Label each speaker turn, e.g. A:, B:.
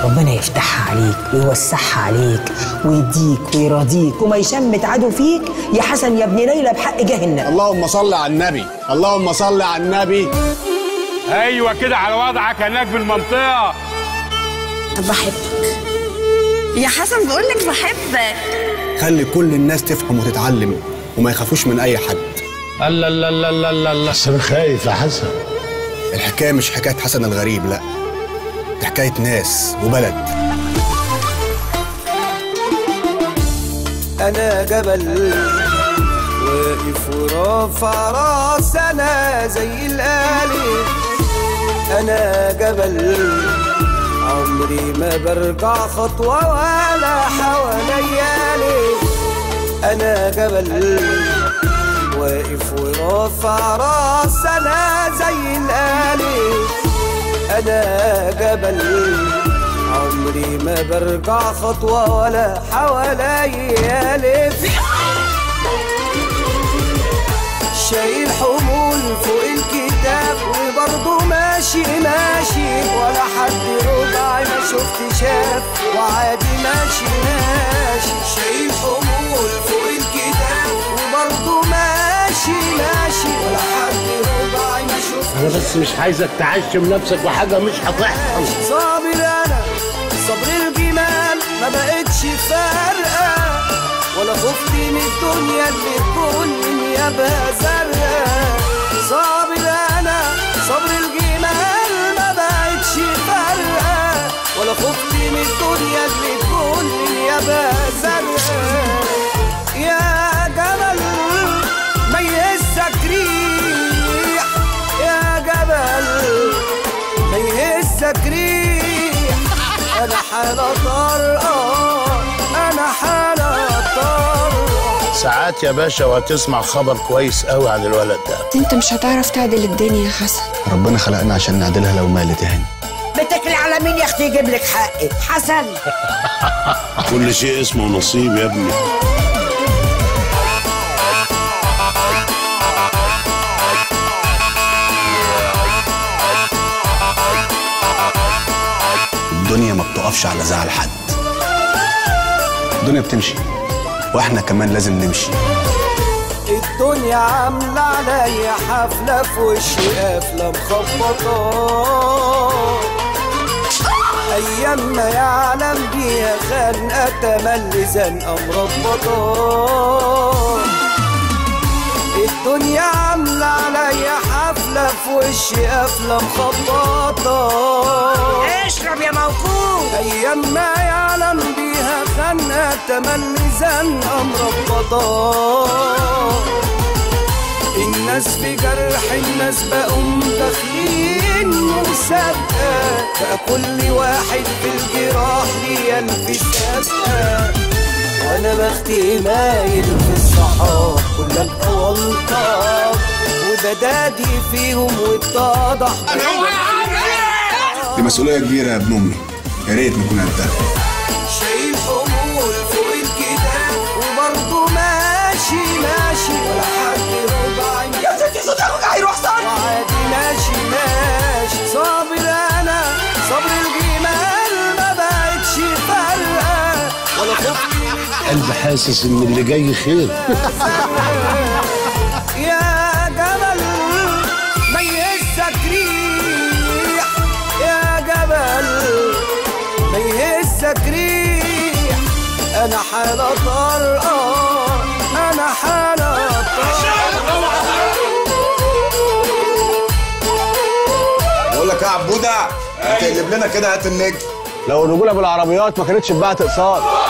A: ربنا يفتحها عليك ويوسعها عليك ويديك ويراضيك وما يشمت عدو فيك يا حسن يا ابن ليلى بحق جاه النبي.
B: اللهم صل على النبي، اللهم صل على النبي.
C: ايوه كده على وضعك هناك بالمنطقه.
D: بحبك يا حسن، بقولك بحبك.
B: خلي كل الناس تفهم وتتعلم وما يخافوش من اي حد.
E: الله الله الله الله الله الله، انا خايف يا حسن.
B: الحكايه مش حكايه حسن الغريب، لا دي حكايه ناس وبلد.
F: انا جبل واقف ورافع راس، انا زي الآلف. انا جبل عمري ما برجع خطوة ولا حواليا ليه. أنا جبل واقف ورافع راس، أنا زي الآلف. أنا جبل عمري ما برجع خطوة ولا حواليا ليه. شايل حمول فوق الكتاب وبرضه ماشي ولا حد ربعي ما شفت شاف وعادي ماشي. شايل حمول فوق الكتاب وبرضه ماشي ولا حد ربعي ما شفت.
E: انا بس مش عايزك تعشم نفسك بحاجه مش هتحصل.
F: صابر انا صبر الجمال ما بقتش فارقه، ولا خفت من الدنيا اللي تكون يابها زرقاء. صابر انا صبر الجمال ما بقتش فارقه، ولا خفت من الدنيا اللي تكون يابها زرقاء. يا جبل ما يهزك ريح، يا جبل ما يهزك ريح. انا حالة طارئة، انا حالة طارئة.
E: ساعات يا باشا وهتسمع خبر كويس قوي عن الولد ده.
D: انت مش هتعرف تعدل الدنيا يا حسن.
B: ربنا خلقنا عشان نعدلها لو مالت هنا.
A: بتكلي على مين يا اختي يجيب لك حقك حسن؟
E: كل شيء اسمه نصيب يا ابني.
B: الدنيا ما بتقفش على زعل حد، الدنيا بتمشي واحنا كمان لازم نمشي.
F: الدنيا عاملة عليا حفلة في وشي قافلة مخبطة، أيام ما يعلم بيها خانقة تملي زنقة مربطة. الدنيا عاملة عليا حفلة في وشي قافلة مخبطة.
A: اشرب يا موقوف.
F: أيام ما يعلم بيها خانقة تملي زنقة مربطة. الناس في جرح الناس بقوا داخلين مسابقة، بقى كل واحد في الجراح يلفي سابقة. وانا بختي مايل في الصحاب كلها بأونطة، وبدادي فيهم واتضح.
B: دي مسؤولية كبيرة يا ابن امي، يا ريت نكون قدها.
F: شايل حمول فوق الكتاب وبرضه ماشي ولا حد ربعي.
A: يا ستي صوتك هيروح صار.
F: وعادي ماشي. صابر انا صبر الجمال ما بقتش فارقه، ولا خفت.
E: قلبي حاسس ان اللي جاي خير.
F: يا جبل ما يهزك ريح، يا جبل ما يهزك ريح. انا حالة طارئة، انا حالة طارئة.
B: بقول لك يا عبودة، تقلب لنا كده هات النجم. لو الرجولة بالعربيات ما كانتش اتباعت اقساط.